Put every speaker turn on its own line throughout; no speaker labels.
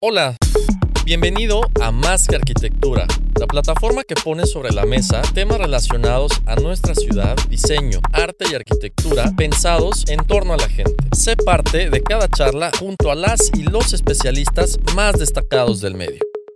Hola, bienvenido a Más que Arquitectura, la plataforma que pone sobre la mesa temas relacionados a nuestra ciudad, diseño, arte y arquitectura pensados en torno a la gente. Sé parte de cada charla junto a las y los especialistas más destacados del medio.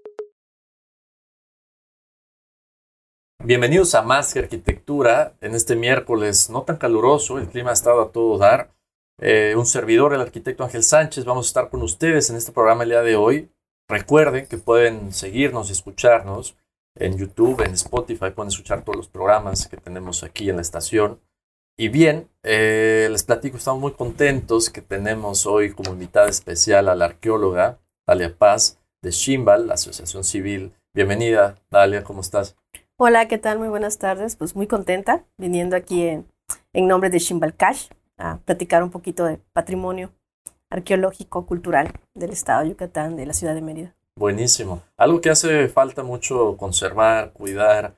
Bienvenidos a Más que Arquitectura, en este miércoles no tan caluroso, el clima ha estado a todo dar. Un servidor, el arquitecto Ángel Sánchez, vamos a estar con ustedes en este programa el día de hoy. Recuerden que pueden seguirnos y escucharnos en YouTube, en Spotify, pueden escuchar todos los programas que tenemos aquí en la estación. Y bien, les platico, estamos muy contentos que tenemos hoy como invitada especial a la arqueóloga Dalia Paz de Ximbal, la Asociación Civil. Bienvenida, Dalia, ¿cómo estás?
Hola, ¿qué tal? Muy buenas tardes. Pues muy contenta viniendo aquí en nombre de Ximbal Cash a platicar un poquito de patrimonio arqueológico, cultural del estado de Yucatán, de la ciudad de Mérida.
Buenísimo. Algo que hace falta mucho conservar, cuidar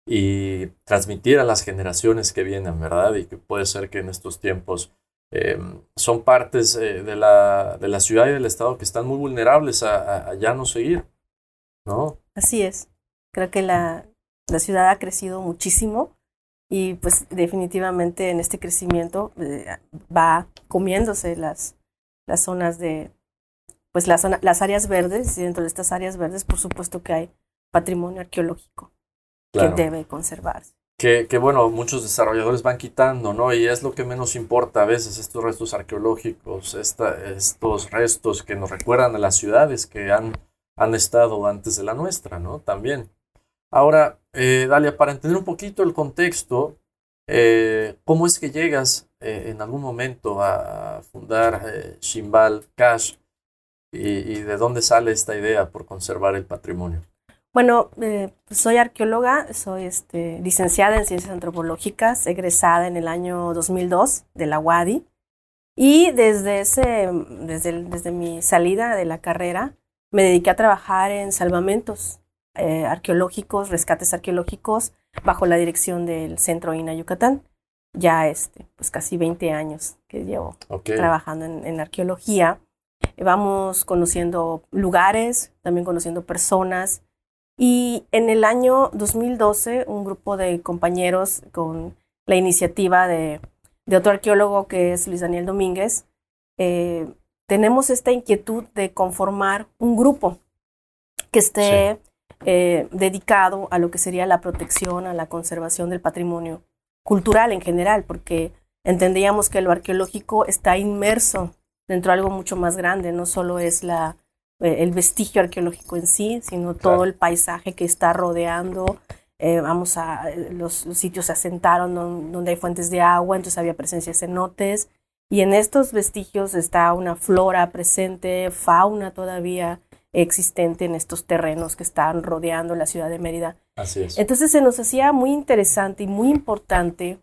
y transmitir a las generaciones que vienen, ¿verdad? Y que puede ser que en estos tiempos son partes de la ciudad y del estado que están muy vulnerables a ya no seguir, ¿no?
Así es. Creo que la ciudad ha crecido muchísimo. Y pues definitivamente en este crecimiento va comiéndose las zonas de, pues las áreas verdes, y dentro de estas áreas verdes por supuesto que hay patrimonio arqueológico
Claro.
que debe conservarse.
Que bueno, muchos desarrolladores van quitando, ¿no? Y es lo que menos importa a veces, estos restos arqueológicos, estos restos que nos recuerdan a las ciudades que han estado antes de la nuestra, ¿no? También. Ahora, Dalia, para entender un poquito el contexto, ¿cómo es que llegas en algún momento a fundar Ximbal Cash y de dónde sale esta idea por conservar el patrimonio?
Bueno, pues soy arqueóloga, soy licenciada en Ciencias Antropológicas, egresada en el año 2002 de la UADY, y desde mi salida de la carrera me dediqué a trabajar en salvamentos arqueológicos, rescates arqueológicos, bajo la dirección del Centro INAH Yucatán. Ya pues casi 20 años que llevo trabajando en arqueología. Vamos conociendo lugares, también conociendo personas. Y en el año 2012, un grupo de compañeros con la iniciativa de otro arqueólogo que es Luis Daniel Domínguez, tenemos esta inquietud de conformar un grupo que esté dedicado a lo que sería la protección, a la conservación del patrimonio cultural en general, porque entendíamos que lo arqueológico está inmerso dentro de algo mucho más grande, no solo es el vestigio arqueológico en sí, sino todo el paisaje que está rodeando. Los sitios se asentaron donde hay fuentes de agua, entonces había presencia de cenotes, y en estos vestigios está una flora presente, fauna todavía existente en estos terrenos que están rodeando la ciudad de Mérida.
Así es.
Entonces se nos hacía muy interesante y muy importante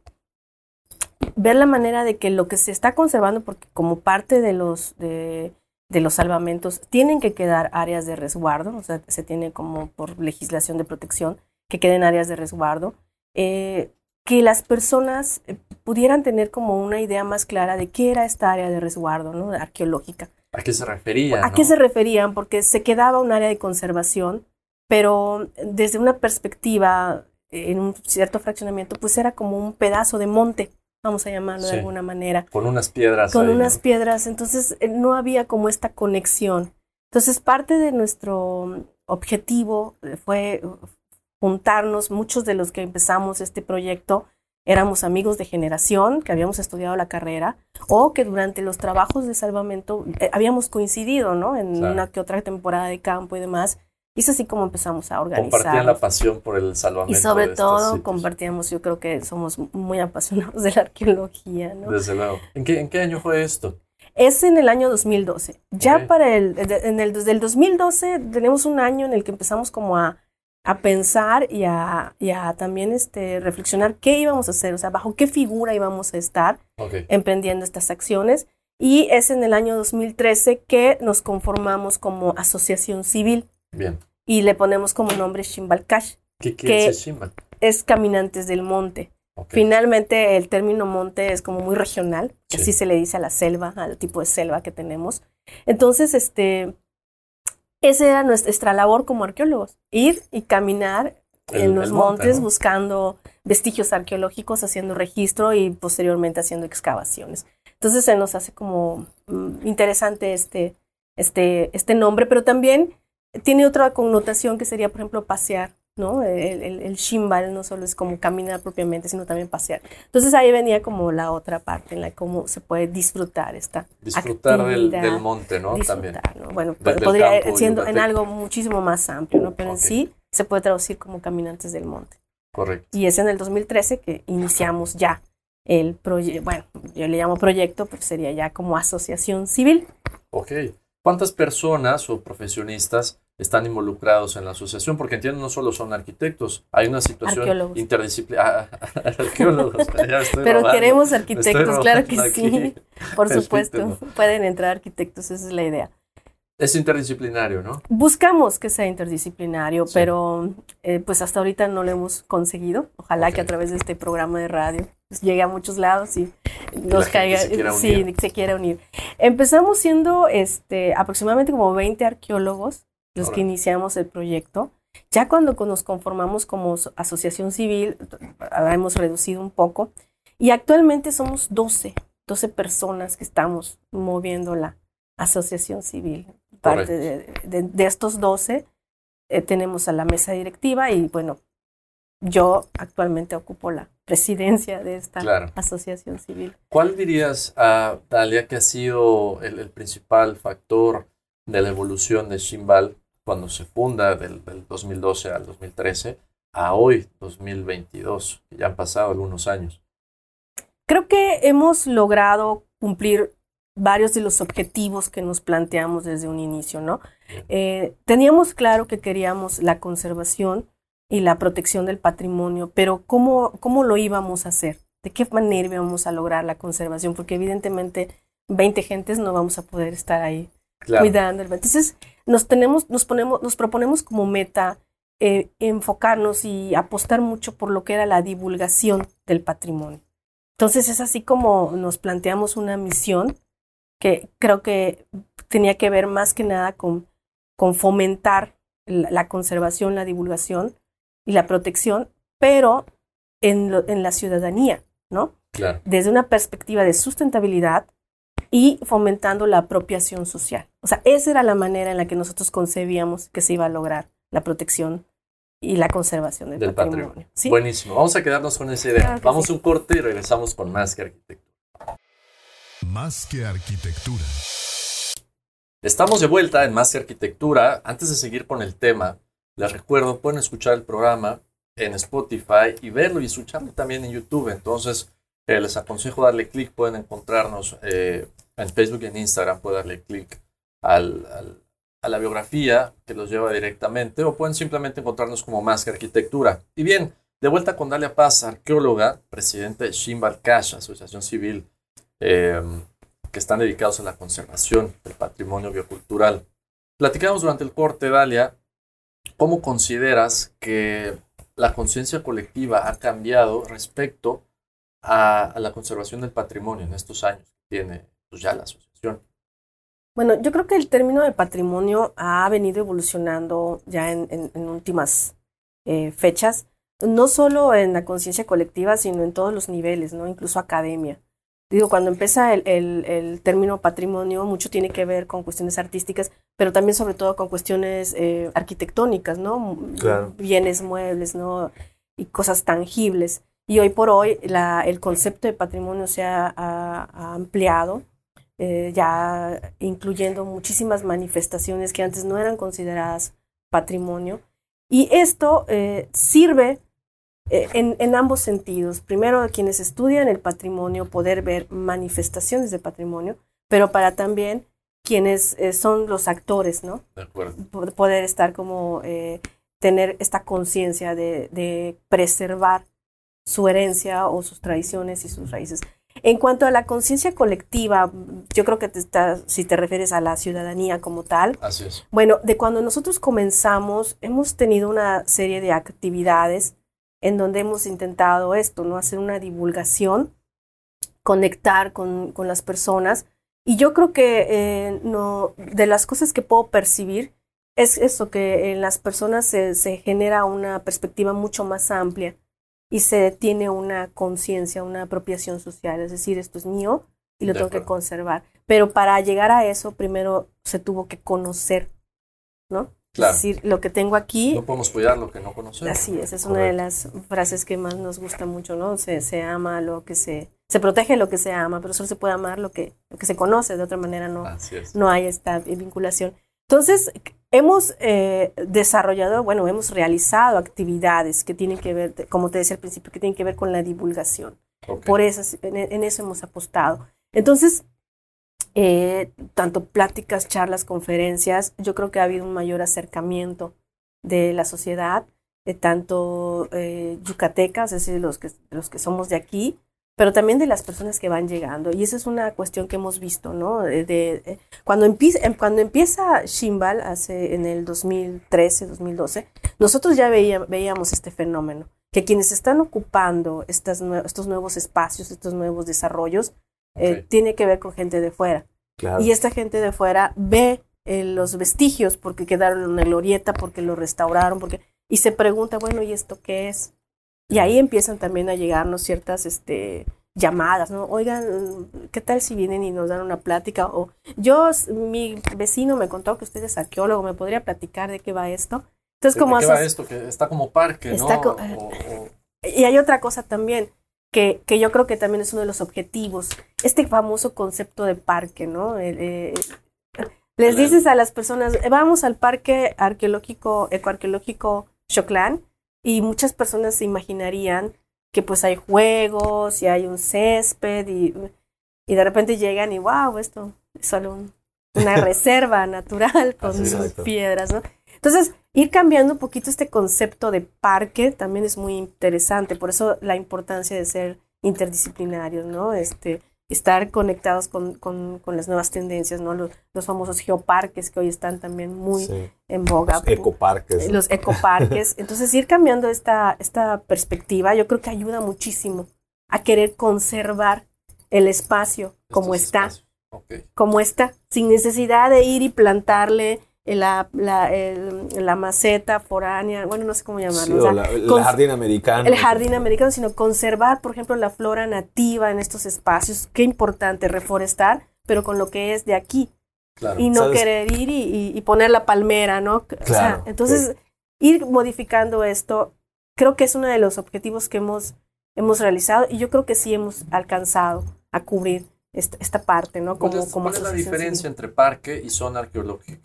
ver la manera de que lo que se está conservando, porque como parte de los salvamentos tienen que quedar áreas de resguardo, o sea, se tiene como por legislación de protección que queden áreas de resguardo, que las personas pudieran tener como una idea más clara de qué era esta área de resguardo, ¿no? Arqueológica.
¿A qué se referían?
¿A qué se referían? Porque se quedaba un área de conservación, pero desde una perspectiva, en un cierto fraccionamiento, pues era como un pedazo de monte, vamos a llamarlo de alguna manera.
Con unas piedras.
Con unas piedras, entonces no había como esta conexión. Entonces parte de nuestro objetivo fue juntarnos, muchos de los que empezamos este proyecto éramos amigos de generación, que habíamos estudiado la carrera, o que durante los trabajos de salvamento habíamos coincidido, ¿no? En una que otra temporada de campo y demás. Y es así como empezamos a organizar.
Compartían la pasión por el salvamento.
Y sobre todo compartíamos, yo creo que somos muy apasionados de la arqueología, ¿no?
Desde luego. ¿En qué año fue esto?
Es en el año 2012. Ya desde el 2012 tenemos un año en el que empezamos como a pensar y a también reflexionar qué íbamos a hacer, o sea, bajo qué figura íbamos a estar emprendiendo estas acciones. Y es en el año 2013 que nos conformamos como asociación civil.
Bien.
Y le ponemos como nombre Ximbal Cash.
¿Qué es Ximbal?
Es Caminantes del Monte. Finalmente el término monte es como muy regional, que así se le dice a la selva, al tipo de selva que tenemos. Entonces, esa era nuestra labor como arqueólogos, ir y caminar en los montes, ¿no? Buscando vestigios arqueológicos, haciendo registro y posteriormente haciendo excavaciones. Entonces se nos hace como interesante este nombre, pero también tiene otra connotación que sería, por ejemplo, pasear, ¿no? El Ximbal no solo es como caminar propiamente, sino también pasear. Entonces ahí venía como la otra parte en la cómo se puede disfrutar
disfrutar del monte, ¿no?
Disfrutar,
también.
¿no? Bueno, podría ir siendo en algo muchísimo más amplio, ¿no? Pero en sí se puede traducir como caminantes del monte.
Correcto.
Y es en el 2013 que iniciamos ya el proyecto, bueno, yo le llamo proyecto, pero sería ya como asociación civil.
Ok. ¿Cuántas personas o profesionistas están involucrados en la asociación? Porque entiendo, no solo son arquitectos, hay una situación interdisciplinaria. Arqueólogos.
Pero queremos arquitectos, claro que sí. Por supuesto, pueden entrar arquitectos, esa es la idea.
Es interdisciplinario, ¿no?
Buscamos que sea interdisciplinario, sí. Pero pues hasta ahorita no lo hemos conseguido. Ojalá que a través de este programa de radio pues, llegue a muchos lados y nos caiga, se quiera unir. Empezamos siendo aproximadamente como 20 arqueólogos los que iniciamos el proyecto. Ya cuando nos conformamos como asociación civil, hemos reducido un poco y actualmente somos 12 personas que estamos moviendo la asociación civil. Parte de estos 12 tenemos a la mesa directiva y bueno, yo actualmente ocupo la presidencia de esta asociación civil.
¿Cuál dirías, Dalia, que ha sido el principal factor de la evolución de Ximbal cuando se funda del 2012 al 2013 a hoy, 2022, que ya han pasado algunos años?
Creo que hemos logrado cumplir varios de los objetivos que nos planteamos desde un inicio, ¿no? Teníamos claro que queríamos la conservación y la protección del patrimonio, pero ¿cómo lo íbamos a hacer? ¿De qué manera íbamos a lograr la conservación? Porque evidentemente 20 gentes no vamos a poder estar ahí cuidando. Entonces nos proponemos como meta enfocarnos y apostar mucho por lo que era la divulgación del patrimonio. Entonces es así como nos planteamos una misión que creo que tenía que ver más que nada con fomentar la conservación, la divulgación y la protección, pero en la ciudadanía, ¿no?
Claro.
Desde una perspectiva de sustentabilidad y fomentando la apropiación social. O sea, esa era la manera en la que nosotros concebíamos que se iba a lograr la protección y la conservación del patrimonio. ¿Sí?
Buenísimo. Vamos a quedarnos con esa idea.
Claro
Vamos a un corte y regresamos con Más que Arquitectura.
Más que Arquitectura.
Estamos de vuelta en Más que Arquitectura. Antes de seguir con el tema, les recuerdo, pueden escuchar el programa en Spotify y verlo y escucharlo también en YouTube. Entonces, les aconsejo darle clic. Pueden encontrarnos en Facebook y en Instagram. Pueden darle clic a la biografía que los lleva directamente, o pueden simplemente encontrarnos como Más que Arquitectura. Y bien, de vuelta con Dalia Paz, arqueóloga, presidente de Ximbal Cash, asociación civil que están dedicados a la conservación del patrimonio biocultural. Platicamos durante el corte, Dalia, ¿cómo consideras que la conciencia colectiva ha cambiado respecto a la conservación del patrimonio en estos años que tiene pues, ya la asociación?
Bueno, yo creo que el término de patrimonio ha venido evolucionando ya en últimas fechas, no solo en la conciencia colectiva, sino en todos los niveles, ¿no? Incluso academia. Digo, cuando empieza el término patrimonio, mucho tiene que ver con cuestiones artísticas, pero también sobre todo con cuestiones arquitectónicas, ¿no?
Claro.
Bienes muebles, ¿no? Y cosas tangibles. Y hoy por hoy el concepto de patrimonio se ha ampliado, ya incluyendo muchísimas manifestaciones que antes no eran consideradas patrimonio. Y esto sirve en ambos sentidos. Primero, a quienes estudian el patrimonio, poder ver manifestaciones de patrimonio, pero para también quienes son los actores, ¿no?
De acuerdo.
Poder estar como, tener esta conciencia de preservar su herencia o sus tradiciones y sus raíces. En cuanto a la conciencia colectiva, yo creo que si te refieres a la ciudadanía como tal.
Así es.
Bueno, de cuando nosotros comenzamos, hemos tenido una serie de actividades en donde hemos intentado esto, ¿no? Hacer una divulgación, conectar con las personas. Y yo creo que de las cosas que puedo percibir es eso, que en las personas se genera una perspectiva mucho más amplia y se tiene una conciencia, una apropiación social, es decir, esto es mío y lo tengo que conservar. Pero para llegar a eso, primero se tuvo que conocer, ¿no?
Claro.
Es decir, lo que tengo aquí...
No podemos cuidar lo que no conocemos.
Así es una de las frases que más nos gusta mucho, ¿no? Se ama lo que se protege lo que se ama, pero solo se puede amar lo que se conoce, de otra manera no hay esta vinculación. Entonces, hemos desarrollado, hemos realizado actividades que tienen que ver, como te decía al principio, que tienen que ver con la divulgación. Okay. Por eso, en eso hemos apostado. Entonces, tanto pláticas, charlas, conferencias, yo creo que ha habido un mayor acercamiento de la sociedad, tanto yucatecas, es decir, los que somos de aquí, pero también de las personas que van llegando. Y esa es una cuestión que hemos visto, ¿no? Cuando empieza Ximbal, en el 2013, 2012, nosotros ya veíamos este fenómeno, que quienes están ocupando estos nuevos espacios, estos nuevos desarrollos, tiene que ver con gente de fuera. Claro. Y esta gente de fuera ve los vestigios porque quedaron en la glorieta, porque lo restauraron, y se pregunta, bueno, ¿y esto qué es? Y ahí empiezan también a llegarnos ciertas llamadas, ¿no? Oigan, ¿qué tal si vienen y nos dan una plática? O mi vecino me contó que usted es arqueólogo, ¿me podría platicar de qué va esto? Entonces,
¿de qué va esto? Que está como parque, ¿no?
Y hay otra cosa también, que yo creo que también es uno de los objetivos, este famoso concepto de parque, ¿no? Les dices a las personas, vamos al parque ecoarqueológico Xoclán, y muchas personas se imaginarían que pues hay juegos y hay un césped y de repente llegan y wow, esto es solo una reserva natural con piedras, ¿no? Entonces, ir cambiando un poquito este concepto de parque también es muy interesante, por eso la importancia de ser interdisciplinarios, ¿no? Estar conectados con las nuevas tendencias, ¿no? Los famosos geoparques que hoy están también muy en boga. Los ecoparques. Entonces, ir cambiando esta perspectiva, yo creo que ayuda muchísimo a querer conservar el espacio como está. Como está, sin necesidad de ir y plantarle la maceta foránea, no sé cómo llamarlo.
Sí, el jardín americano.
El jardín americano, sino conservar, por ejemplo, la flora nativa en estos espacios. Qué importante reforestar, pero con lo que es de aquí. Claro. Y no querer ir y poner la palmera, ¿no?
Claro,
entonces, ir modificando esto, creo que es uno de los objetivos que hemos realizado y yo creo que sí hemos alcanzado a cubrir esta parte, ¿no?
¿Cuál es la diferencia entre parque y zona arqueológica?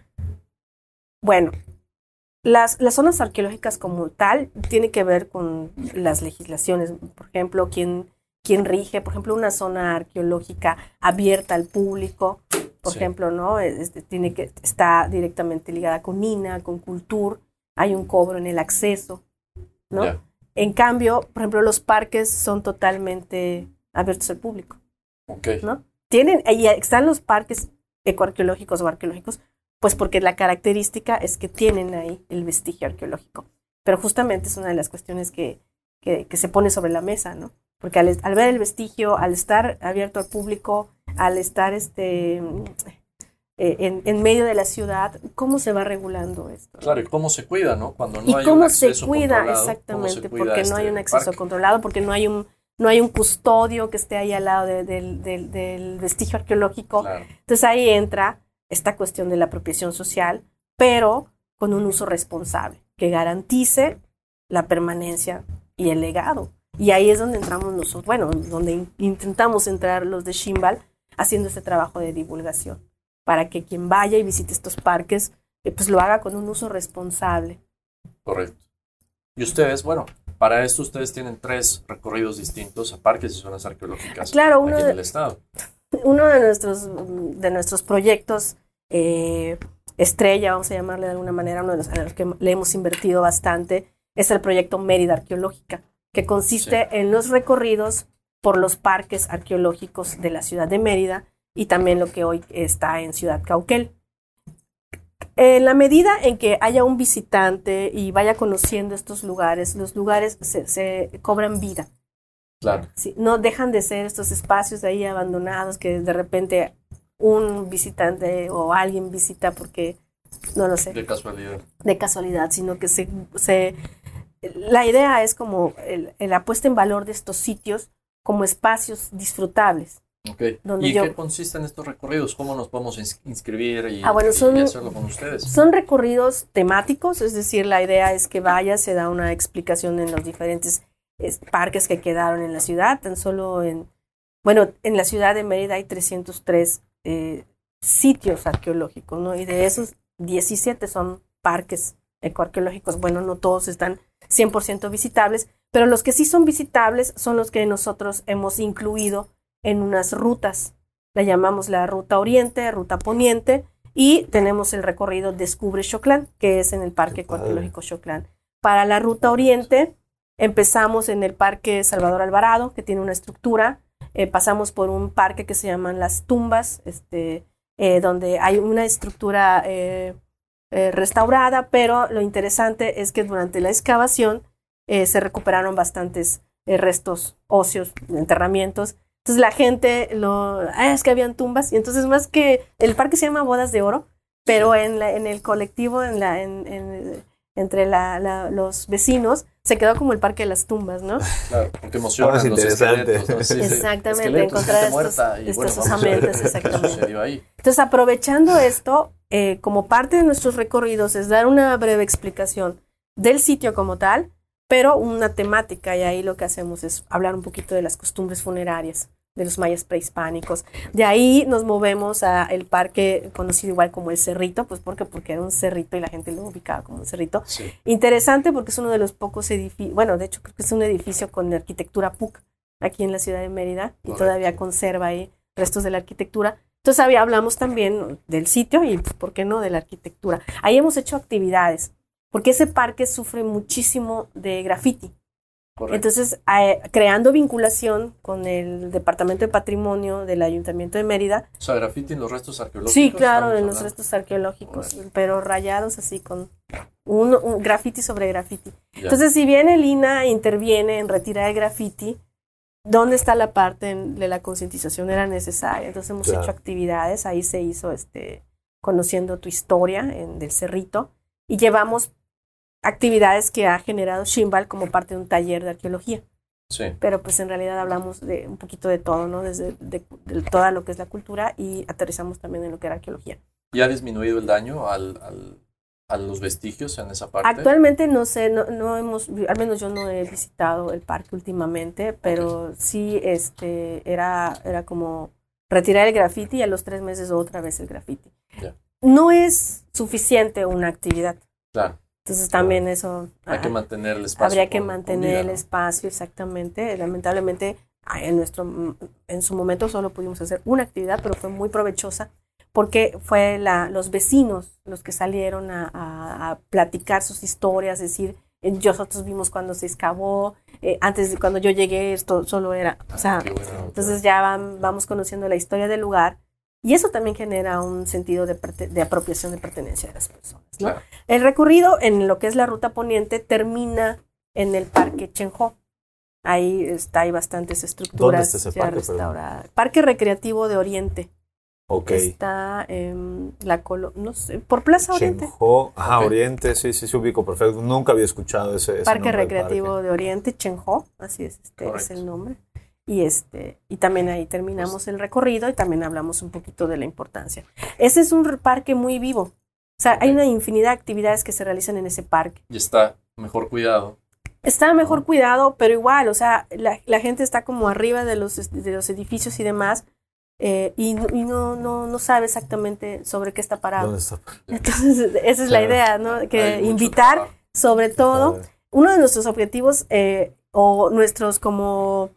Bueno, las zonas arqueológicas como tal tienen que ver con las legislaciones. Por ejemplo, quién rige, por ejemplo, una zona arqueológica abierta al público, por ejemplo, ¿no? Está directamente ligada con INAH, con Cultur, hay un cobro en el acceso, ¿no? Yeah. En cambio, por ejemplo, los parques son totalmente abiertos al público, ¿no? Ahí están los parques ecoarqueológicos o arqueológicos, pues porque la característica es que tienen ahí el vestigio arqueológico. Pero justamente es una de las cuestiones que se pone sobre la mesa, ¿no? Porque al ver el vestigio, al estar abierto al público, al estar en medio de la ciudad, ¿cómo se va regulando esto?
Claro, y cómo se cuida, ¿no? Cuando no hay un acceso controlado.
Exactamente, porque no hay un acceso controlado, porque no hay un custodio que esté ahí al lado del vestigio arqueológico. Claro. Entonces ahí entra esta cuestión de la apropiación social, pero con un uso responsable, que garantice la permanencia y el legado. Y ahí es donde entramos nosotros, donde intentamos entrar los de Ximbal, haciendo este trabajo de divulgación, para que quien vaya y visite estos parques, pues lo haga con un uso responsable.
Correcto. Y ustedes, para esto ustedes tienen 3 recorridos distintos a parques y zonas arqueológicas aquí en el estado.
Uno de nuestros proyectos estrella, vamos a llamarle de alguna manera, uno de los a los que le hemos invertido bastante, es el proyecto Mérida Arqueológica, que consiste en los recorridos por los parques arqueológicos de la ciudad de Mérida y también lo que hoy está en Ciudad Cauquel. En la medida en que haya un visitante y vaya conociendo estos lugares, los lugares se cobran vida.
Claro.
Sí, no dejan de ser estos espacios de ahí abandonados que de repente un visitante o alguien visita porque No lo sé.
De casualidad.
De casualidad, sino que la idea es como la puesta en valor de estos sitios como espacios disfrutables.
Okay. ¿Y qué consisten estos recorridos? ¿Cómo nos podemos inscribir y hacerlo con ustedes?
Son recorridos temáticos, es decir, la idea es que vaya, se da una explicación en los diferentes parques que quedaron en la ciudad. Tan solo en la ciudad de Mérida hay 303 sitios arqueológicos, ¿no? Y de esos 17 son parques ecoarqueológicos. Bueno, no todos están 100% visitables, pero los que sí son visitables son los que nosotros hemos incluido en unas rutas. La llamamos la ruta oriente, ruta poniente, y tenemos el recorrido Descubre Xoclán, que es en el Parque Ecoarqueológico Xoclán. Para la ruta oriente empezamos en el Parque Salvador Alvarado, que tiene una estructura. Pasamos por un parque que se llaman Las Tumbas, donde hay una estructura restaurada, pero lo interesante es que durante la excavación se recuperaron bastantes restos óseos, enterramientos. Entonces la gente es que habían tumbas, y entonces más que el parque se llama Bodas de Oro, pero en el colectivo, entre los vecinos, se quedó como el Parque de las Tumbas, ¿no?
Claro, porque emocionan los esqueletos, ¿no? Sí,
exactamente, encontrar estos osamentos, exactamente.
Sucedió ahí.
Entonces, aprovechando esto, como parte de nuestros recorridos es dar una breve explicación del sitio como tal, pero una temática, y ahí lo que hacemos es hablar un poquito de las costumbres funerarias de los mayas prehispánicos. De ahí nos movemos al parque conocido igual como el Cerrito, pues porque era un cerrito y la gente lo ubicaba como un cerrito.
Sí.
Interesante porque es uno de los pocos edificios, bueno, de hecho creo que es un edificio con arquitectura PUC aquí en la ciudad de Mérida. Correcto. Y todavía conserva ahí restos de la arquitectura. Entonces hablamos también del sitio y, pues, ¿por qué no?, de la arquitectura. Ahí hemos hecho actividades, porque ese parque sufre muchísimo de graffiti. Correcto. Entonces, creando vinculación con el Departamento de Patrimonio del Ayuntamiento de Mérida.
O sea, graffiti en los restos arqueológicos.
Sí, claro, en los restos arqueológicos, correcto, pero rayados así con un graffiti sobre graffiti. Ya. Entonces, si bien el INAH interviene en retirar el graffiti, ¿dónde está la parte de la concientización? Era necesaria. Entonces hemos hecho actividades. Ahí se hizo Conociendo tu historia del Cerrito, y llevamos actividades que ha generado Ximbal como parte de un taller de arqueología.
Sí.
Pero pues en realidad hablamos de un poquito de todo, ¿no? Desde de toda lo que es la cultura, y aterrizamos también en lo que era arqueología.
¿Y ha disminuido el daño a los vestigios en esa parte?
Actualmente no sé, no hemos, al menos yo no he visitado el parque últimamente, pero sí era como retirar el graffiti y a los 3 meses otra vez el graffiti.
Yeah.
No es suficiente una actividad.
Claro.
Entonces también eso...
Hay que mantener el espacio.
Habría que mantener el espacio, exactamente. Lamentablemente, en su momento solo pudimos hacer una actividad, pero fue muy provechosa, porque fue los vecinos los que salieron a platicar sus historias, es decir, nosotros vimos cuando se excavó, antes de cuando yo llegué esto solo era... O sea, entonces ya vamos conociendo la historia del lugar. Y eso también genera un sentido de apropiación de pertenencia de las personas, ¿no? Claro. El recorrido en lo que es la ruta poniente termina en el Parque Chenjó. Ahí hay bastantes estructuras.
¿Dónde está ese parque?
Restauradas. Parque Recreativo de Oriente.
Ok.
Está en no sé, por Plaza Oriente.
Chenjó, Oriente, sí, ubico perfecto. Nunca había escuchado ese
Parque Recreativo de Oriente, Chenjó, así es, es el nombre. Y también ahí terminamos el recorrido y también hablamos un poquito de la importancia. Ese es un parque muy vivo. O sea, hay una infinidad de actividades que se realizan en ese parque.
Y está mejor cuidado.
Está mejor cuidado, pero igual, o sea, la gente está como arriba de los edificios y demás, y no sabe exactamente sobre qué está parado.
¿Dónde está?
Entonces, esa es la idea, ¿no? Que invitar, sobre todo, uno de nuestros objetivos, o nuestros como...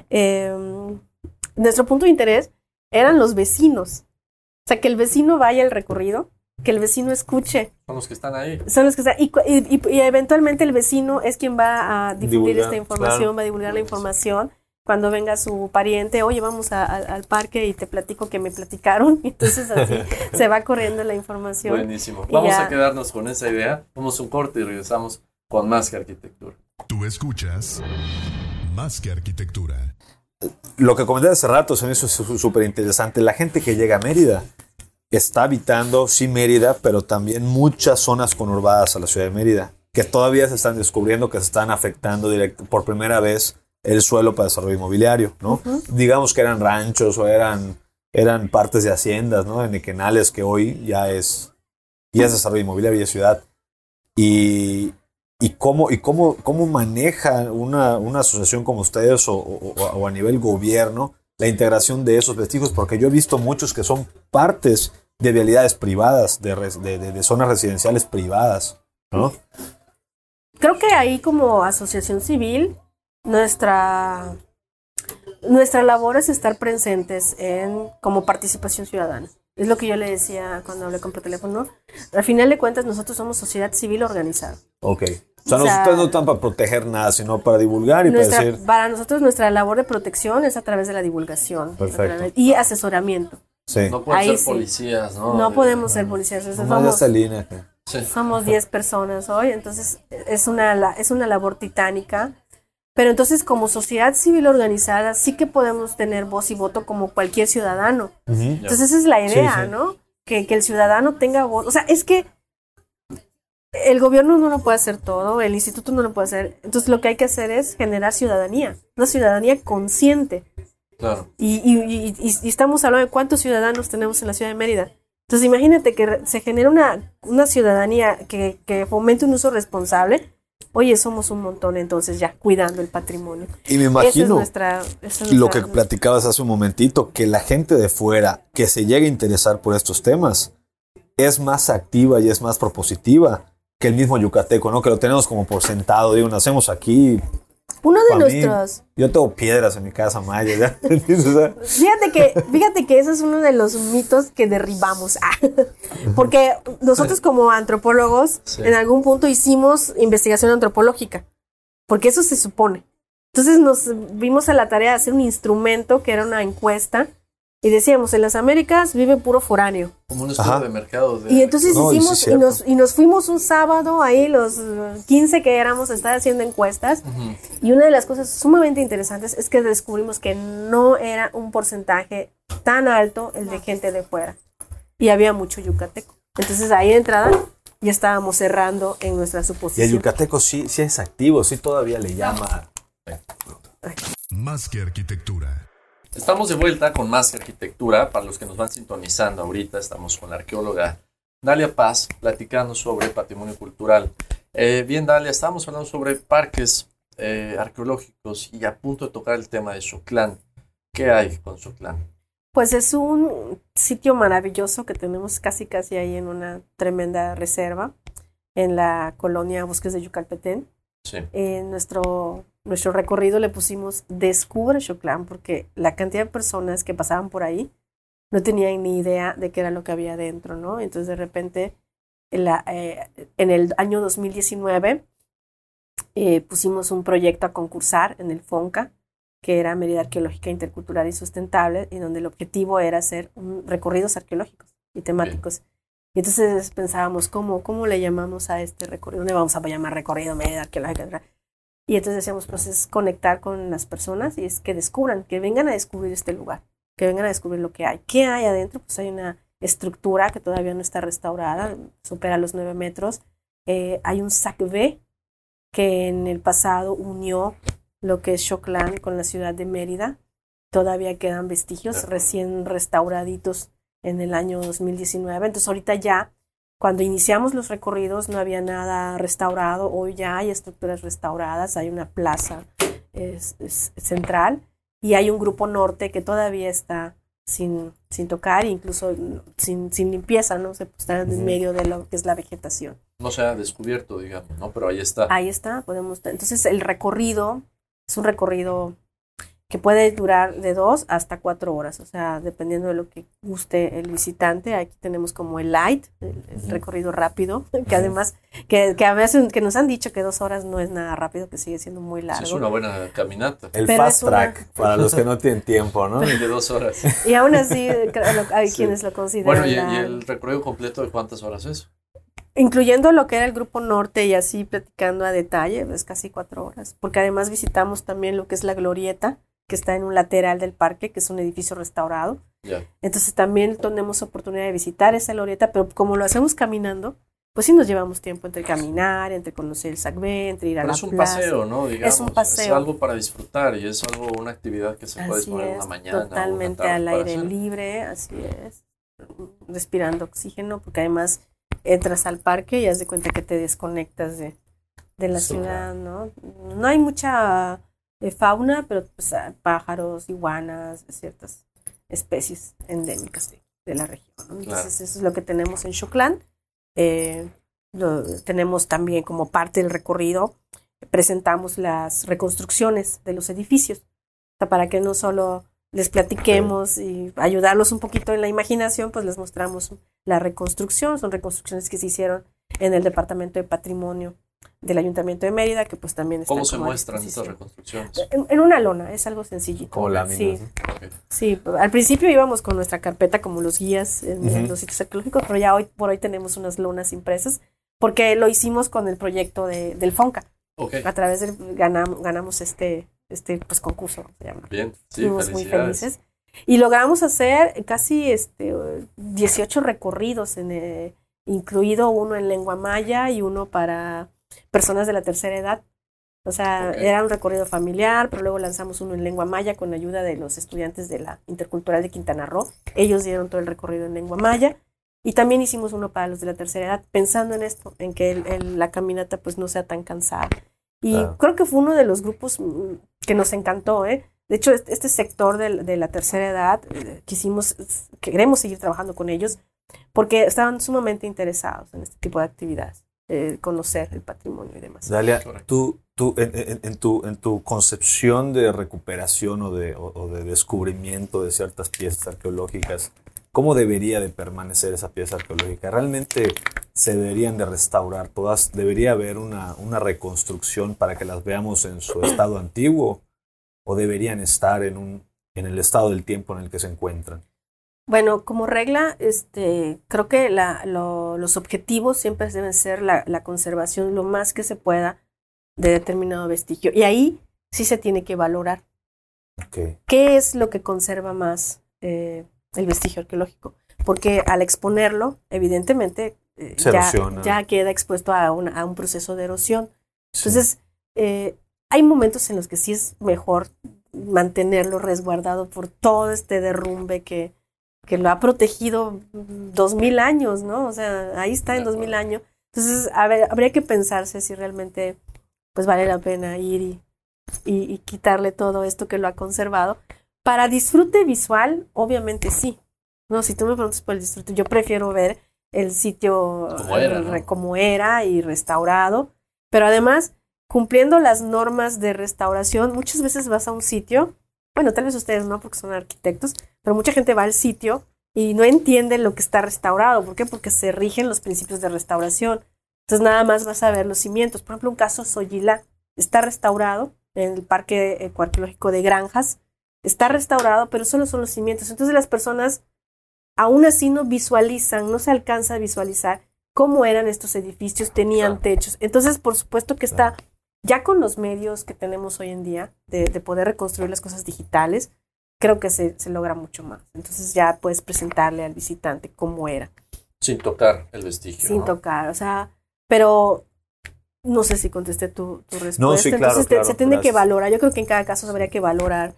nuestro punto de interés eran los vecinos. O sea, que el vecino vaya al recorrido, que el vecino escuche.
Son los que están ahí.
Son los que están. Y eventualmente el vecino es quien va a difundir esta información, claro. Va a divulgar la información. Cuando venga su pariente, oye, vamos al parque y te platico que me platicaron. Entonces así se va corriendo la información.
Buenísimo. Vamos a quedarnos con esa idea. Vamos a un corte y regresamos con Más que Arquitectura.
Tú escuchas Más que Arquitectura.
Lo que comenté hace rato se me hizo súper interesante. La gente que llega a Mérida está habitando, sí, Mérida, pero también muchas zonas conurbadas a la ciudad de Mérida, que todavía se están descubriendo que se están afectando por primera vez el suelo para desarrollo inmobiliario, ¿no? Digamos que eran ranchos o eran partes de haciendas, ¿no? En Equenales, que hoy ya es desarrollo inmobiliario y es ciudad. Y cómo maneja una asociación como ustedes o a nivel gobierno la integración de esos vestigios, porque yo he visto muchos que son partes de vialidades privadas, de zonas residenciales privadas, ¿no?
Creo que ahí como asociación civil, nuestra labor es estar presentes como participación ciudadana. Es lo que yo le decía cuando hablé por teléfono. Al final de cuentas, nosotros somos sociedad civil organizada.
Ok. O sea, ustedes no están para proteger nada, sino para divulgar y para decir...
Para nosotros, nuestra labor de protección es a través de la divulgación.
Perfecto.
Y asesoramiento.
Sí.
No pueden
Ahí
ser policías, ¿no?
No podemos ser policías. Somos 10 personas hoy, entonces es una labor titánica. Pero entonces, como sociedad civil organizada, sí que podemos tener voz y voto como cualquier ciudadano. Entonces, esa es la idea, ¿no? Que el ciudadano tenga voz. O sea, es que el gobierno no lo puede hacer todo, el instituto no lo puede hacer. Entonces, lo que hay que hacer es generar ciudadanía, una ciudadanía consciente.
Claro.
Y estamos hablando de cuántos ciudadanos tenemos en la ciudad de Mérida. Entonces, imagínate que se genera una ciudadanía que fomente un uso responsable. Oye, somos un montón, entonces ya, cuidando el patrimonio.
Y me imagino
esa es
lo que platicabas hace un momentito, que la gente de fuera que se llegue a interesar por estos temas es más activa y es más propositiva que el mismo yucateco, ¿no? Que lo tenemos como por sentado, digo, nacemos aquí.
Uno de nuestros...
Yo tengo piedras en mi casa, Maya, ¿ya?
Fíjate que ese es uno de los mitos que derribamos. Porque nosotros como antropólogos en algún punto hicimos investigación antropológica, porque eso se supone. Entonces nos vimos a la tarea de hacer un instrumento que era una encuesta y decíamos, en las Américas vive puro foráneo.
Como un estudio de mercado.
Y entonces nos fuimos un sábado ahí, los 15 que éramos, a estar haciendo encuestas. Y una de las cosas sumamente interesantes es que descubrimos que no era un porcentaje tan alto el de gente de fuera. Y había mucho yucateco. Entonces ahí de entrada ya estábamos cerrando en nuestra suposición.
Y el yucateco sí es activo, sí todavía le llama.
Más que arquitectura.
Estamos de vuelta con Más que Arquitectura. Para los que nos van sintonizando ahorita, estamos con la arqueóloga Dalia Paz platicando sobre patrimonio cultural. Bien, Dalia, estábamos hablando sobre parques arqueológicos y a punto de tocar el tema de Xoclán. ¿Qué hay con Xoclán?
Pues es un sitio maravilloso que tenemos casi ahí en una tremenda reserva en la colonia Bosques de Yucalpetén.
Sí.
Nuestro recorrido le pusimos Descubre Xoclán porque la cantidad de personas que pasaban por ahí no tenían ni idea de qué era lo que había adentro, ¿no? Entonces de repente en el año 2019 pusimos un proyecto a concursar en el FONCA, que era Mérida Arqueológica Intercultural y Sustentable, y donde el objetivo era hacer recorridos arqueológicos y temáticos. Sí. Y entonces pensábamos, ¿cómo le llamamos a este recorrido? ¿Dónde vamos a llamar recorrido Mérida Arqueológica? Y entonces decíamos, pues es conectar con las personas y es que descubran, que vengan a descubrir este lugar, que vengan a descubrir lo que hay. ¿Qué hay adentro? Pues hay una estructura que todavía no está restaurada, supera los 9 metros. Hay un SACB que en el pasado unió lo que es Xoclán con la ciudad de Mérida. Todavía quedan vestigios recién restauraditos en el año 2019. Entonces ahorita ya, cuando iniciamos los recorridos no había nada restaurado. Hoy ya hay estructuras restauradas, hay una plaza es central y hay un grupo norte que todavía está sin tocar, incluso sin limpieza, ¿no? Está en medio de lo que es la vegetación.
No se ha descubierto, digamos, ¿no? Pero ahí está.
Ahí está, entonces el recorrido es un recorrido que puede durar de 2 hasta 4 horas, o sea, dependiendo de lo que guste el visitante. Aquí tenemos como el light, el recorrido rápido, que además, que a veces que nos han dicho que 2 horas no es nada rápido, que sigue siendo muy largo.
Sí, es una buena caminata.
El fast track, para los que no tienen tiempo, ¿no?
De 2 horas.
Y aún así, hay quienes lo consideran.
Bueno, ¿y el recorrido completo de cuántas horas es?
Incluyendo lo que era el grupo norte y así platicando a detalle, pues casi 4 horas, porque además visitamos también lo que es la glorieta, que está en un lateral del parque, que es un edificio restaurado,
Ya.
Entonces también tenemos oportunidad de visitar esa glorieta, pero como lo hacemos caminando, pues sí nos llevamos tiempo entre caminar, entre conocer el Sacbé, entre ir a
Pero
la
es un
plaza.
paseo, ¿no? Digamos,
Es un paseo.
es algo para disfrutar y es algo, una actividad que se puede
Así
disponer
es,
una mañana
totalmente
o una tarde
al
para
aire
hacer.
libre, así es, respirando oxígeno, porque además entras al parque y haz de cuenta que te desconectas de la
Sí,
ciudad, ¿no? No hay mucha fauna, pero pues, pájaros, iguanas, ciertas especies endémicas de la región, ¿no? Entonces
Claro.
eso es lo que tenemos en Xoclán. Lo tenemos también como parte del recorrido, presentamos las reconstrucciones de los edificios, o sea, para que no solo les platiquemos y ayudarlos un poquito en la imaginación, pues les mostramos la reconstrucción. Son reconstrucciones que se hicieron en el Departamento de Patrimonio del Ayuntamiento de Mérida, que pues también están
¿Cómo se
como a
muestran estas
disposición.
reconstrucciones?
En una lona, es algo sencillito.
Como láminas,
Sí,
¿no?
Ok.
sí, al principio íbamos con nuestra carpeta como los guías en los sitios arqueológicos, pero ya hoy por hoy tenemos unas lonas impresas, porque lo hicimos con el proyecto del FONCA.
Ok,
A través del ganamos este pues concurso, se llama.
bien. Sí,
Estuvimos muy
felicidades.
felices. Y logramos hacer casi 18 recorridos, incluido uno en lengua maya y uno para personas de la tercera edad. O sea,
Ok.
era un recorrido familiar, pero luego lanzamos uno en lengua maya con ayuda de los estudiantes de la Intercultural de Quintana Roo. Ellos dieron todo el recorrido en lengua maya. Y también hicimos uno para los de la tercera edad, pensando en esto, en que la caminata pues no sea tan cansada. Y
Claro.
creo que fue uno de los grupos que nos encantó, ¿eh? De hecho, este sector de la tercera edad, queremos seguir trabajando con ellos, porque estaban sumamente interesados en este tipo de actividades, conocer el patrimonio y demás.
Dalia,
Correcto.
tú en tu concepción de recuperación o de descubrimiento de ciertas piezas arqueológicas, ¿cómo debería de permanecer esa pieza arqueológica? ¿Realmente se deberían de restaurar todas? ¿Debería haber una reconstrucción para que las veamos en su estado antiguo? ¿O deberían estar en el estado del tiempo en el que se encuentran?
Bueno, como regla, creo que los objetivos siempre deben ser la conservación lo más que se pueda de determinado vestigio. Y ahí sí se tiene que valorar
Okay.
qué es lo que conserva más el vestigio arqueológico. Porque al exponerlo, evidentemente,
Se erosiona.
ya queda expuesto a un proceso de erosión.
Sí.
Entonces, hay momentos en los que sí es mejor mantenerlo resguardado por todo este derrumbe que lo ha protegido 2000 años, ¿no? O sea, ahí está en 2000 años. Entonces, habría que pensarse si realmente pues vale la pena ir y quitarle todo esto que lo ha conservado. Para disfrute visual, obviamente sí. No, si tú me preguntas por el disfrute, yo prefiero ver el sitio
Como era, ¿no?
como era y restaurado. Pero además, cumpliendo las normas de restauración, muchas veces vas a un sitio, bueno, tal vez ustedes no porque son arquitectos, pero mucha gente va al sitio y no entiende lo que está restaurado. ¿Por qué? Porque se rigen los principios de restauración. Entonces nada más vas a ver los cimientos. Por ejemplo, un caso Soyilá está restaurado en el Parque Ecoarqueológico de Granjas. Está restaurado, pero solo son los cimientos. Entonces las personas aún así no visualizan, no se alcanza a visualizar cómo eran estos edificios, tenían techos. Entonces, por supuesto que está, ya con los medios que tenemos hoy en día, de poder reconstruir las cosas digitales, creo que se logra mucho más. Entonces ya puedes presentarle al visitante cómo era.
Sin tocar el vestigio.
Sin
¿no?
tocar, o sea, pero no sé si contesté tu respuesta.
No, sí, claro,
Entonces
claro,
se tiene que
gracias.
valorar. Yo creo que en cada caso habría que valorar.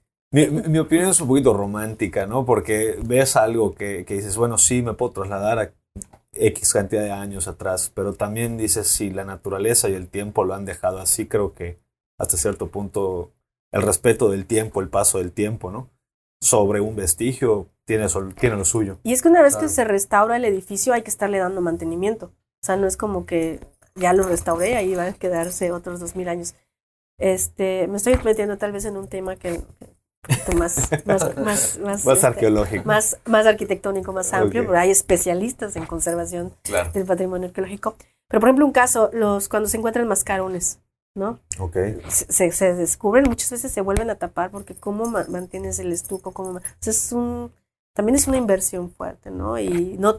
Mi opinión es un poquito romántica, ¿no? Porque ves algo que dices, bueno, sí, me puedo trasladar a X cantidad de años atrás, pero también dices, si la naturaleza y el tiempo lo han dejado así, creo que hasta cierto punto el respeto del tiempo, el paso del tiempo, ¿no? Sobre un vestigio tiene lo suyo.
Y es que una vez
Claro.
que se restaura el edificio hay que estarle dando mantenimiento. O sea, no es como que ya lo restauré, ahí va a quedarse otros 2000 años. Me estoy metiendo tal vez en un tema que más
Más arqueológico.
más arquitectónico, más amplio,
Ok.
pero hay especialistas en conservación
Claro.
del patrimonio arqueológico. Pero, por ejemplo, un caso, cuando se encuentran mascarones, ¿no?
Ok.
Se descubren, muchas veces se vuelven a tapar porque cómo mantienes el estuco, o sea, también es una inversión fuerte, ¿no? Y no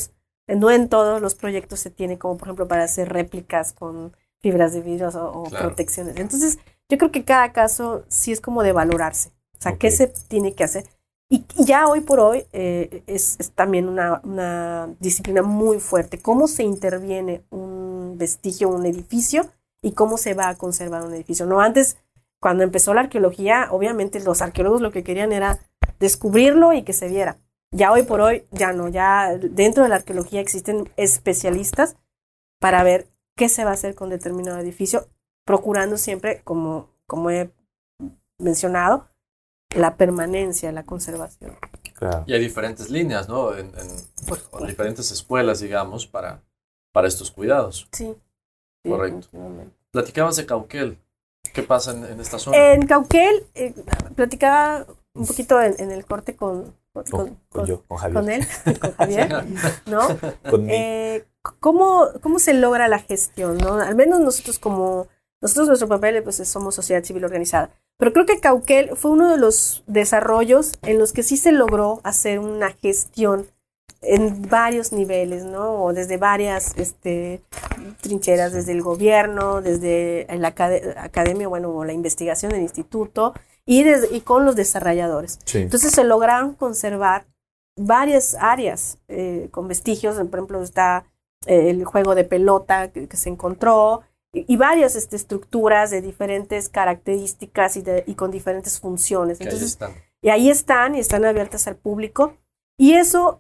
en todos los proyectos se tiene como, por ejemplo, para hacer réplicas con fibras de vidrio o
Claro.
protecciones. Entonces, yo creo que cada caso sí es como de valorarse. O sea,
Ok.
¿qué se tiene que hacer? Y ya hoy por hoy es también una disciplina muy fuerte. ¿Cómo se interviene un vestigio, un edificio, y cómo se va a conservar un edificio? No, antes, cuando empezó la arqueología, obviamente los arqueólogos lo que querían era descubrirlo y que se viera. Ya hoy por hoy, ya no. Ya dentro de la arqueología existen especialistas para ver qué se va a hacer con determinado edificio, procurando siempre, como he mencionado, la permanencia, la conservación.
Claro.
Y hay diferentes líneas, ¿no? En diferentes escuelas, digamos, para estos cuidados.
Sí.
Correcto. Platicabas de Cauquel. ¿Qué pasa en esta zona?
En Cauquel, platicaba un poquito en el corte con
Javier.
Con él, con Javier, ¿no?
Conmigo.
¿Cómo se logra la gestión, ¿no? Al menos nosotros nuestro papel, pues somos sociedad civil organizada. Pero creo que Cauquel fue uno de los desarrollos en los que sí se logró hacer una gestión en varios niveles, ¿no? O desde varias trincheras, desde el gobierno, desde la academia, o la investigación del instituto, y con los desarrolladores.
Sí.
Entonces se lograron conservar varias áreas con vestigios. Por ejemplo, está el juego de pelota que se encontró, y varias estructuras de diferentes características y con diferentes funciones. Entonces, ahí están abiertas al público, y eso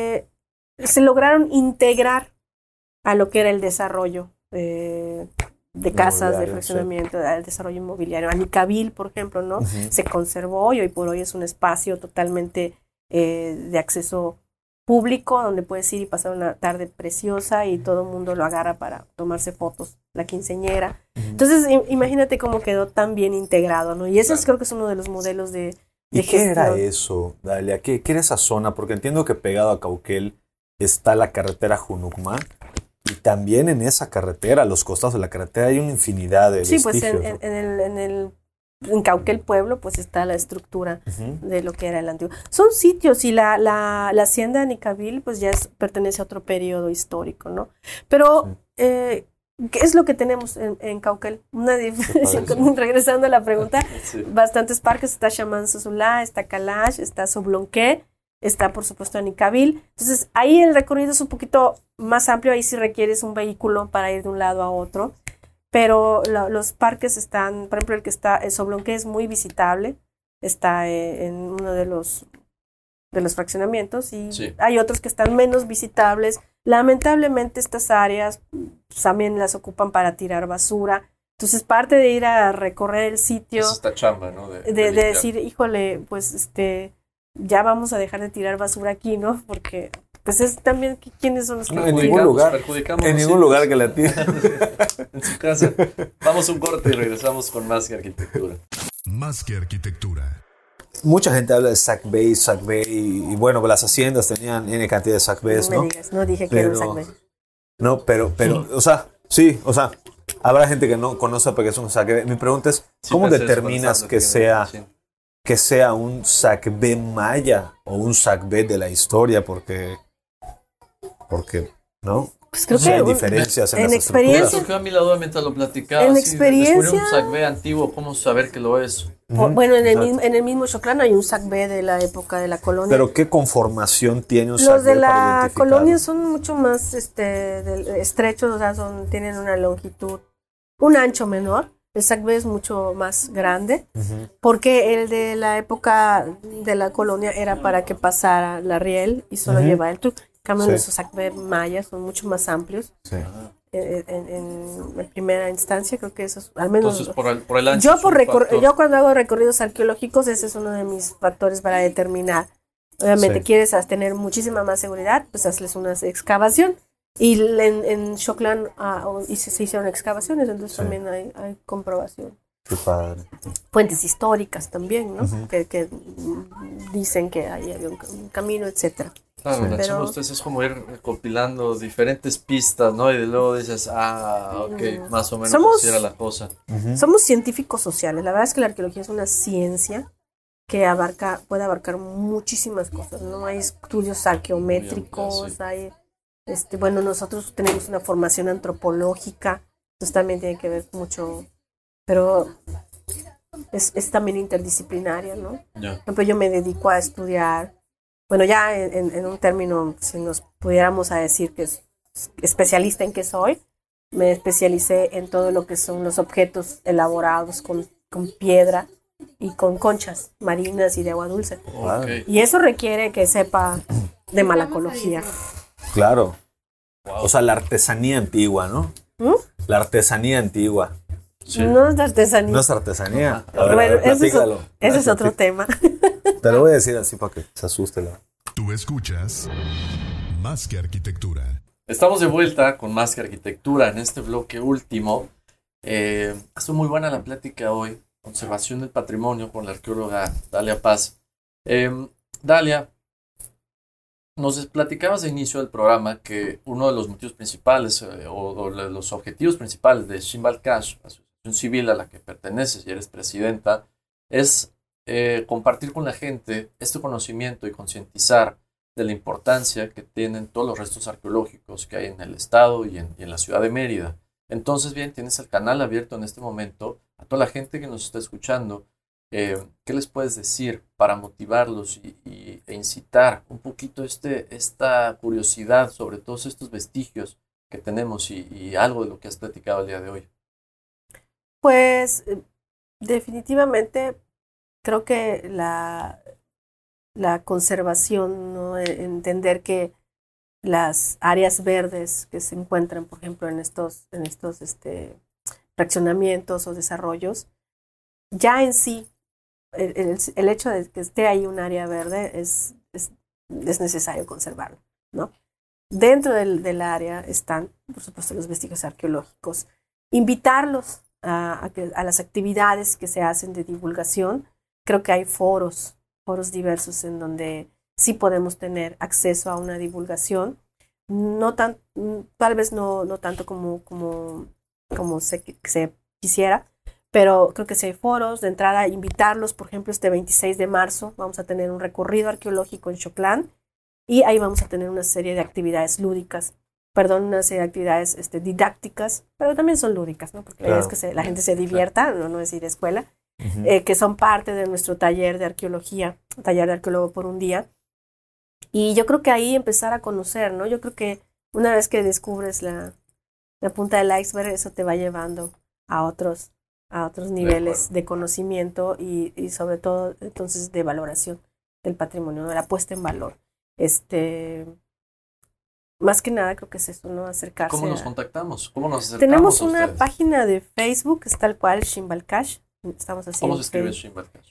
se lograron integrar a lo que era el desarrollo de casas, de fraccionamiento, al desarrollo inmobiliario. Anicabil, por ejemplo, ¿no?
Uh-huh.
Se conservó, y hoy por hoy es un espacio totalmente de acceso público, donde puedes ir y pasar una tarde preciosa, y todo el mundo lo agarra para tomarse fotos, la quinceañera. Uh-huh. Entonces, imagínate cómo quedó tan bien integrado, ¿no? Y ese creo que es uno de los modelos de
¿Y
gestión.
qué era eso, Dalia? ¿Qué era esa zona? Porque entiendo que pegado a Cauquel está la carretera Junucma, y también en esa carretera, a los costados de la carretera, hay una infinidad de vestigios.
Sí, pues en Cauquel Pueblo, pues está la estructura de lo que era el antiguo. Son sitios, y la hacienda de Anicabil, pues ya pertenece a otro periodo histórico, ¿no? Pero, ¿qué es lo que tenemos en Cauquel? Una diferencia, regresando a la pregunta, bastantes parques. Está Chamán Sosúa, está Kalash, está Soblonqué, está por supuesto Anicabil. Entonces ahí el recorrido es un poquito más amplio, ahí sí requieres un vehículo para ir de un lado a otro. Pero los parques están, por ejemplo, el que está en Soblonqué es muy visitable, está en uno de los fraccionamientos, y hay otros que están menos visitables. Lamentablemente estas áreas también las ocupan para tirar basura. Entonces, parte de ir a recorrer el sitio,
es esta chamba, ¿no? De
decir, híjole, pues ya vamos a dejar de tirar basura aquí, ¿no? Porque pues es también quiénes son los que
en ningún lugar que la tiren
en su casa. Vamos a un corte y regresamos con Más que Arquitectura.
Más que Arquitectura.
Mucha gente habla de Sac Bay, y bueno, las haciendas tenían N cantidad de Sac Bays, ¿no?
Me digas, no dije que era un Sac Bay.
No, pero, o sea, sí, o sea, habrá gente que no conoce porque es un Sac Bay. Mi pregunta es, ¿cómo determinas que sea un Sac Bay maya o un Sac Bay de la historia? Porque ¿no?
Pues creo que
hay diferencias en las
experiencia.
Me surgió a mí la duda mientras lo platicaba.
En experiencia.
Descubrir un Sac Bay antiguo, ¿cómo saber que lo es?
Bueno, en el mismo Choclán hay un Sac Bay de la época de la colonia.
Pero ¿qué conformación tiene un Sac Bay?
Los de la colonia son mucho más estrechos, o sea, tienen una longitud, un ancho menor. El Sac Bay es mucho más grande, porque el de la época de la colonia era para que pasara la riel y solo llevaba el truck. Cambio, esos Sac Bay mayas son mucho más amplios. Sí. En primera instancia, creo que eso es, al menos.
Entonces, por el ancho.
Yo cuando hago recorridos arqueológicos, ese es uno de mis factores para determinar. Obviamente, quieres tener muchísima más seguridad, pues hazles una excavación. Y en Choclán se hicieron excavaciones, entonces también hay comprobación.
Qué padre.
Fuentes históricas también, ¿no? Que dicen que ahí había un camino, etcétera.
Claro, la chamba de ustedes es como ir recopilando diferentes pistas, ¿no? Y luego dices, ok, más o menos así era la cosa.
Somos científicos sociales. La verdad es que la arqueología es una ciencia que puede abarcar muchísimas cosas, ¿no? Hay estudios arqueométricos, hay... bueno, nosotros tenemos una formación antropológica, entonces también tiene que ver mucho, pero es también interdisciplinaria, ¿no?
Ya.
Por ejemplo, yo me dedico a estudiar, bueno, ya en un término, si nos pudiéramos a decir que es especialista en qué soy, me especialicé en todo lo que son los objetos elaborados con piedra y con conchas marinas y de agua dulce.
Ok.
Y eso requiere que sepa de malacología.
Claro. O sea, la artesanía antigua, ¿no?
¿Mm?
La artesanía antigua.
Sí.
No es de artesanía.
No es artesanía. A ver,
Bueno,
platícalo.
ese es otro tema.
Te lo voy a decir así para que se asuste la...
Tú escuchas Más que Arquitectura.
Estamos de vuelta con Más que Arquitectura en este bloque último. Estuvo muy buena la plática hoy. Conservación del patrimonio con la arqueóloga Dalia Paz. Dalia, nos platicabas de inicio del programa que uno de los motivos principales o los objetivos principales de Shimbal Cash, la asociación civil a la que perteneces y eres presidenta, es compartir con la gente este conocimiento y concientizar de la importancia que tienen todos los restos arqueológicos que hay en el estado y en la ciudad de Mérida. Entonces, bien, tienes el canal abierto en este momento a toda la gente que nos está escuchando. ¿Qué les puedes decir para motivarlos e incitar un poquito esta curiosidad sobre todos estos vestigios que tenemos y algo de lo que has platicado el día de hoy?
Pues definitivamente creo que la conservación, ¿no? Entender que las áreas verdes que se encuentran, por ejemplo, en estos fraccionamientos o desarrollos, ya en sí, el hecho de que esté ahí un área verde es necesario conservarlo, ¿no? Dentro del área están, por supuesto, los vestigios arqueológicos. Invitarlos a las actividades que se hacen de divulgación. Creo que hay foros diversos en donde sí podemos tener acceso a una divulgación, tal vez no tanto como se quisiera, pero creo que sí hay foros. De entrada, invitarlos, por ejemplo, este 26 de marzo vamos a tener un recorrido arqueológico en Xoclán y ahí vamos a tener una serie de actividades una serie de actividades didácticas, pero también son lúdicas, ¿no? Porque la idea es que la gente se divierta, no es ir a escuela, que son parte de nuestro taller de arqueología, taller de arqueólogo por un día. Y yo creo que ahí empezar a conocer, ¿no? Yo creo que una vez que descubres la punta del iceberg, eso te va llevando a otros niveles de conocimiento y sobre todo, entonces, de valoración del patrimonio, ¿no? De la puesta en valor. Más que nada creo que es eso, ¿no? Acercarse.
¿Cómo nos contactamos? ¿Cómo nos acercamos
Tenemos
a
una
ustedes?
página de Facebook, es tal cual, Shimbal Cash. Estamos así.
¿Cómo se escribe Shimbal Cash?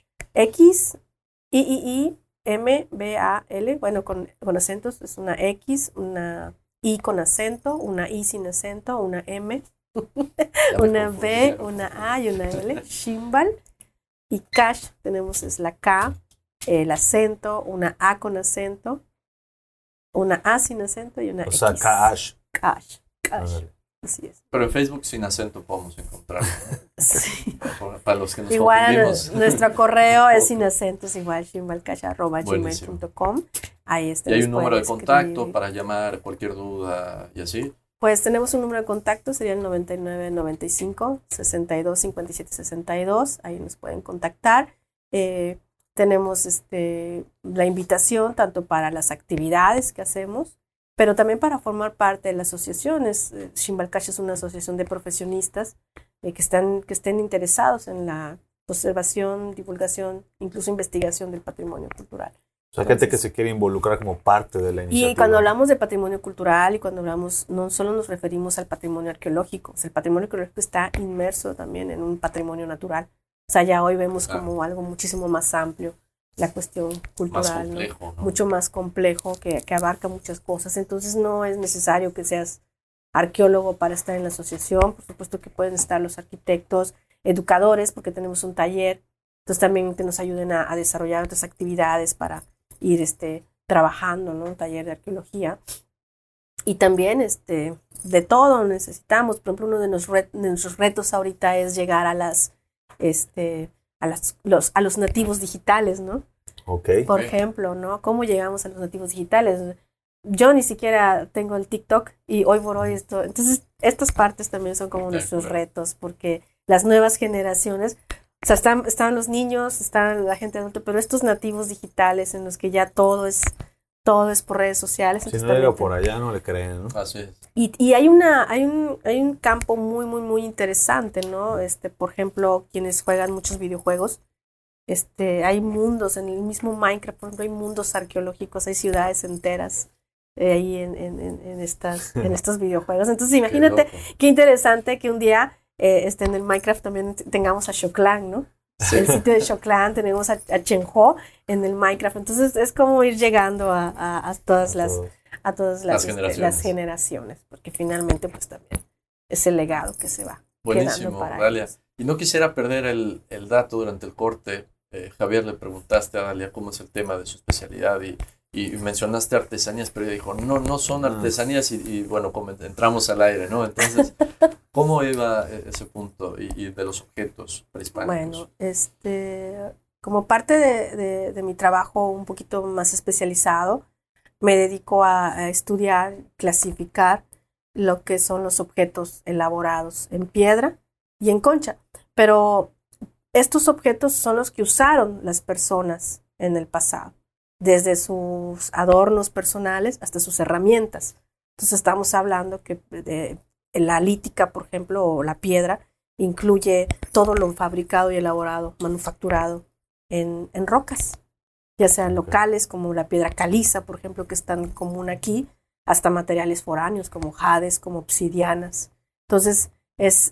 XIIMBAL, bueno, con acentos, es una X, una I con acento, una I sin acento, una M, una B, una A y una L, Shimbal. Y Cash, es la K, el acento, una A con acento, una A sin acento y una X.
O sea, Cash.
Cash. Así es.
Pero en Facebook sin acento podemos encontrarlo.
Sí.
Para los que nos
Igual
confundimos.
nuestro correo es sin acentos, igual shimbalcash@gmail.com. Ahí está.
Y hay un número de contacto para llamar cualquier duda y así.
Pues tenemos un número de contacto, sería el 99 95 62 57 62. Ahí nos pueden contactar. Tenemos la invitación tanto para las actividades que hacemos, pero también para formar parte de la asociación. Shimbal Cash es una asociación de profesionistas que estén interesados en la conservación, divulgación, incluso investigación del patrimonio cultural.
O sea, gente que se quiere involucrar como parte de la iniciativa.
Y cuando hablamos de patrimonio cultural y cuando hablamos, no solo nos referimos al patrimonio arqueológico, o sea, el patrimonio arqueológico está inmerso también en un patrimonio natural. O sea, ya hoy vemos como algo muchísimo más amplio la cuestión cultural,
más complejo, ¿no?
Mucho más complejo, que abarca muchas cosas. Entonces no es necesario que seas arqueólogo para estar en la asociación. Por supuesto que pueden estar los arquitectos, educadores, porque tenemos un taller. Entonces también que nos ayuden a desarrollar otras actividades para ir trabajando, ¿no? Un taller de arqueología. Y también de todo necesitamos. Por ejemplo, uno de nuestros retos ahorita es llegar a los nativos digitales, ¿no?
Okay.
Por ejemplo, ¿no? ¿Cómo llegamos a los nativos digitales? Yo ni siquiera tengo el TikTok y hoy por hoy esto. Entonces, estas partes también son como nuestros retos, porque las nuevas generaciones, O sea, están los niños, está la gente adulta, pero estos nativos digitales en los que ya todo es por redes sociales.
Si
entonces
no llega
también
por allá, no le creen, ¿no?
Así es.
Y hay un campo muy, muy, muy interesante, ¿no? Por ejemplo, quienes juegan muchos videojuegos, hay mundos, en el mismo Minecraft, por ejemplo, hay mundos arqueológicos, hay ciudades enteras ahí en estos videojuegos. Entonces, imagínate qué interesante que un día en el Minecraft también tengamos a Xoclán, ¿no? Sí. El sitio de Xoclán, tenemos a Chenjo en el Minecraft. Entonces, es como ir llegando a todas las generaciones, porque finalmente, pues también es el legado que se va.
Buenísimo, Dalia. Y no quisiera perder el dato durante el corte. Javier, le preguntaste a Dalia cómo es el tema de su especialidad y mencionaste artesanías, pero ella dijo, no son artesanías y bueno, como entramos al aire, ¿no? Entonces, ¿cómo iba ese punto y de los objetos prehispánicos?
Bueno, como parte de mi trabajo un poquito más especializado, me dedico a estudiar, clasificar lo que son los objetos elaborados en piedra y en concha, pero estos objetos son los que usaron las personas en el pasado, desde sus adornos personales hasta sus herramientas. Entonces estamos hablando que la lítica, por ejemplo, o la piedra, incluye todo lo fabricado y elaborado, manufacturado en rocas, ya sean locales como la piedra caliza, por ejemplo, que es tan común aquí, hasta materiales foráneos como jades, como obsidianas. Entonces es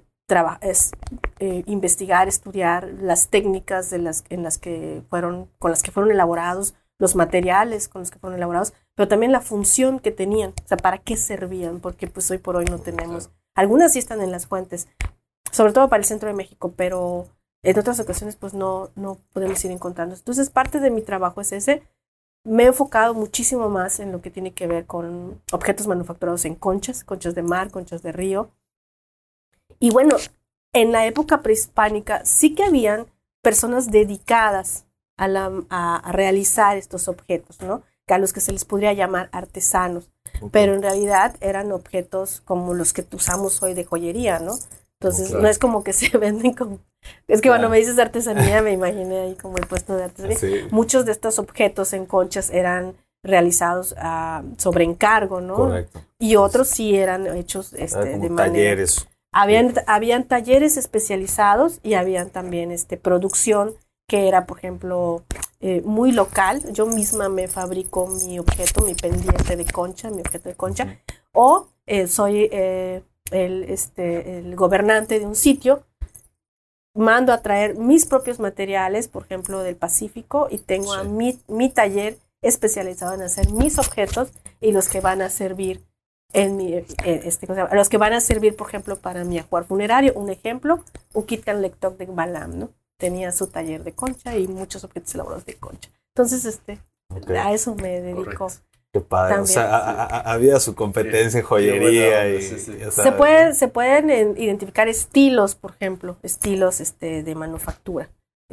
investigar, estudiar las técnicas con las que fueron elaborados, los materiales con los que fueron elaborados, pero también la función que tenían, o sea, para qué servían, porque pues hoy por hoy no tenemos, algunas sí están en las fuentes, sobre todo para el centro de México, pero en otras ocasiones pues no podemos ir encontrando. Entonces parte de mi trabajo es ese. Me he enfocado muchísimo más en lo que tiene que ver con objetos manufacturados en conchas de mar, conchas de río. Y bueno, en la época prehispánica sí que habían personas dedicadas a realizar estos objetos, ¿no? A los que se les podría llamar artesanos, pero en realidad eran objetos como los que usamos hoy de joyería, ¿no? Entonces no es como que se venden como... Es que cuando me dices artesanía me imaginé ahí como el puesto de artesanía. Sí. Muchos de estos objetos en conchas eran realizados sobre encargo, ¿no? Correcto. Y otros sí eran hechos de manera...
talleres.
Habían talleres especializados y habían también producción que era, por ejemplo, muy local. Yo misma me fabrico mi objeto, mi pendiente de concha, mi objeto de concha, o soy el gobernante de un sitio, mando a traer mis propios materiales, por ejemplo, del Pacífico, y tengo a mi taller especializado en hacer mis objetos y los que van a servir los que van a servir, por ejemplo, para mi ajuar funerario. Un ejemplo, Uquitcan Lectoc de Balam, ¿no? Tenía su taller de concha y muchos objetos elaborados de concha. Entonces, a eso me dedico. Correcto.
Qué padre. También, o sea, había su competencia en joyería.
Se pueden identificar estilos, por ejemplo, estilos de manufactura.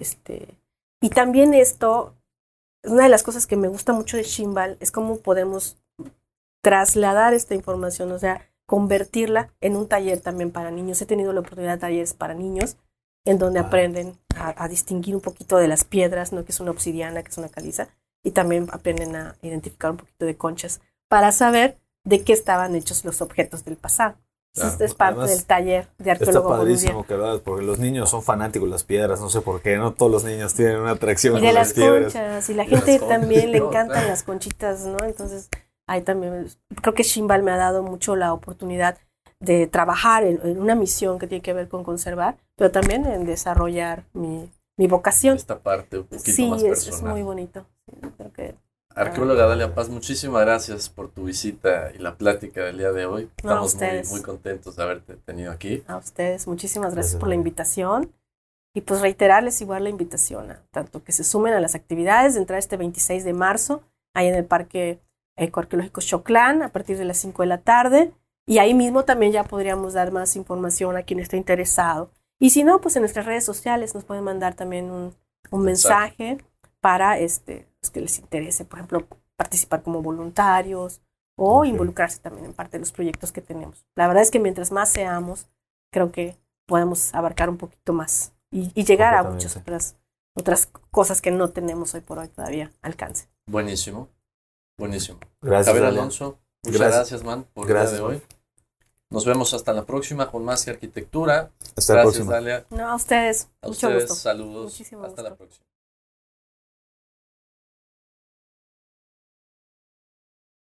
Y también una de las cosas que me gusta mucho de Ximbal es cómo podemos trasladar esta información, o sea, convertirla en un taller también para niños. He tenido la oportunidad de talleres para niños en donde aprenden a distinguir un poquito de las piedras, ¿no? Que es una obsidiana, que es una caliza, y también aprenden a identificar un poquito de conchas para saber de qué estaban hechos los objetos del pasado. Esto es parte del taller de arqueólogo.
Está padrísimo, ¿verdad? Porque los niños son fanáticos de las piedras, no sé por qué, no todos los niños tienen una atracción
y de las conchas, y la gente también le encantan las conchitas, ¿no? Entonces, ahí también creo que Ximbal me ha dado mucho la oportunidad de trabajar en una misión que tiene que ver con conservar, pero también en desarrollar mi vocación.
Esta parte un poquito más personal. Sí,
es muy bonito. Creo que,
arqueóloga Dalia Paz, muchísimas gracias por tu visita y la plática del día de hoy. Estamos muy contentos de haberte tenido aquí.
A ustedes, muchísimas gracias por la invitación. Y pues reiterarles igual la invitación a tanto que se sumen a las actividades de entrar este 26 de marzo, ahí en el Parque Ecoarqueológico Xoclán, a partir de las 5 de la tarde. Y ahí mismo también ya podríamos dar más información a quien esté interesado. Y si no, pues en nuestras redes sociales nos pueden mandar también un mensaje para los que les interese, por ejemplo, participar como voluntarios o involucrarse también en parte de los proyectos que tenemos. La verdad es que mientras más seamos, creo que podemos abarcar un poquito más y llegar a
Completamente.
muchas otras cosas que no tenemos hoy por hoy todavía alcance.
Buenísimo. Buenísimo.
Gracias,
Javier
Dalia.
Alonso, muchas
Gracias.
gracias, man, por el día
Gracias,
de hoy. Nos vemos hasta la próxima con más que arquitectura.
Hasta la
Gracias,
próxima.
Dalia.
No, a ustedes.
A
Mucho
ustedes,
gusto.
saludos.
Muchísimo
Hasta
gusto.
la próxima.